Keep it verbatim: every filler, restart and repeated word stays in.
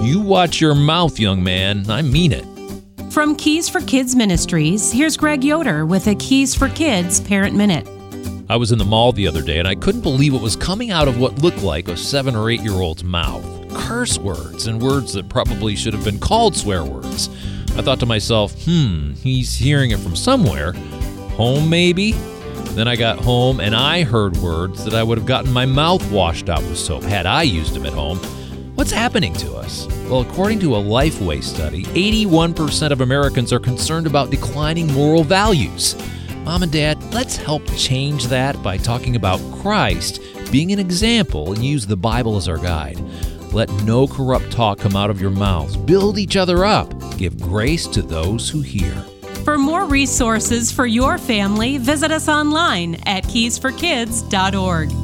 You watch your mouth, young man. I mean it. From Keys for Kids Ministries, here's Greg Yoder with a Keys for Kids Parent Minute. I was in the mall the other day, and I couldn't believe what was coming out of what looked like a seven or eight-year-old's mouth. Curse words and words that probably should have been called swear words. I thought to myself, hmm, he's hearing it from somewhere. Home, maybe? Then I got home, and I heard words that I would have gotten my mouth washed out with soap had I used them at home. What's happening to us? Well, according to a Lifeway study, eighty-one percent of Americans are concerned about declining moral values. Mom and Dad, let's help change that by talking about Christ being an example and use the Bible as our guide. Let no corrupt talk come out of your mouths. Build each other up. Give grace to those who hear. For more resources for your family, visit us online at keys for kids dot org.